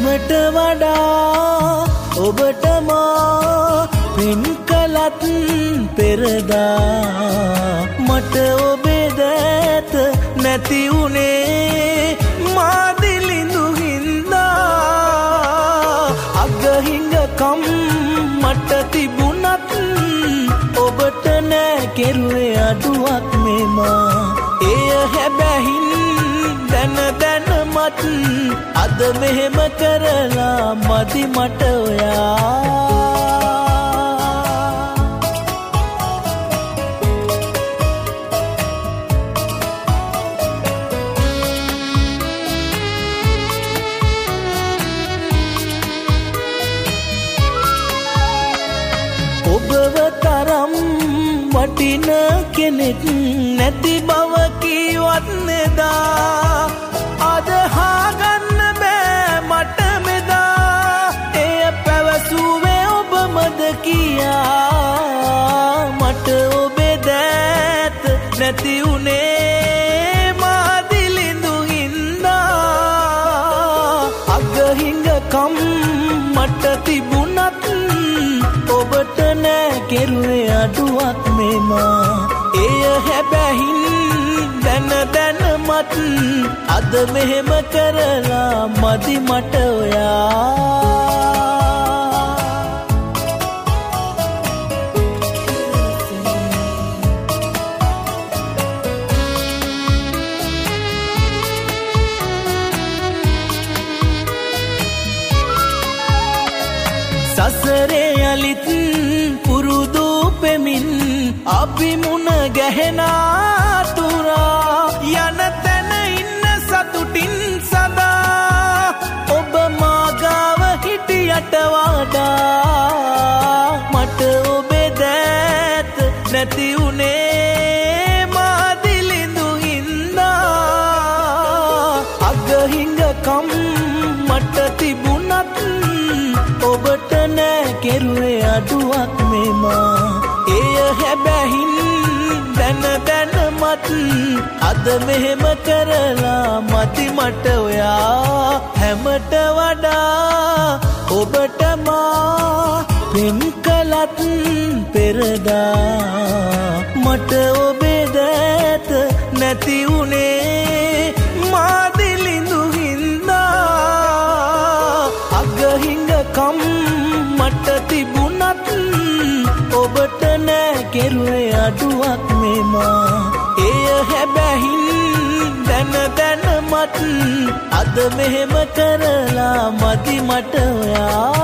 හැමට වඩා ඔබට මා පින් කළත් පෙරදා මට ඔබේ දෑත නැති උනේ මා දිලිඳු හින්දා අගහිඟකම් මට තිබුණත් ඔබට නෑ කෙරුවේ අඩුවක් මෙමා එය හැබැහින් දැන දැනමත් අද මෙහෙම කරලා මදි මට ඔයා ඔබව තරම් වටින කෙනෙක් නැති බව කීවත් නෙදා අද හාගන්න බෑ මට මෙදා එය පැවසුවේ ඔබමද කියා මට ඔබේ දෑත නැති උනේ මා දිලිඳු හින්දා අගහිඟකම් මට තිබුණත් ඔබට නෑ කෙරුවේ අඩුවක් මෙමා එය හැබැහින් දැන දැනමත් අද මෙහෙම කරලා මදි මට ඔයා සසරේ යලිත් පුරුදු පෙමින් අපි මුණ ගැහෙනා තුරා යන තැන ඉන්න සතුටින් සදා ඔබ මාගාව හිටියට වඩා මට ඔබේ දෑත නැති උනේ මා දිලිඳු හින්දා අගහිඟකම් මට තිබුණත් ඔබට නෑ කෙරුවේ අඩුවක් මෙමා එය හැබැහින් දැන දැනමත් අද මෙහෙම කරලා මදි මට ඔයා හැමට වඩා ඔබට මා පින් කළත් පෙරදා මට ඔබේ දෑත නැති උනේ මා දිලිඳු හින්දා අගහිඟකම් මට තිබුණත් ඔබට නෑ කෙරුවේ අඩුවක් මෙමා එය හැබැහින් දැන දැනමත් අද මෙහෙම කරලා මදි මට ඔයා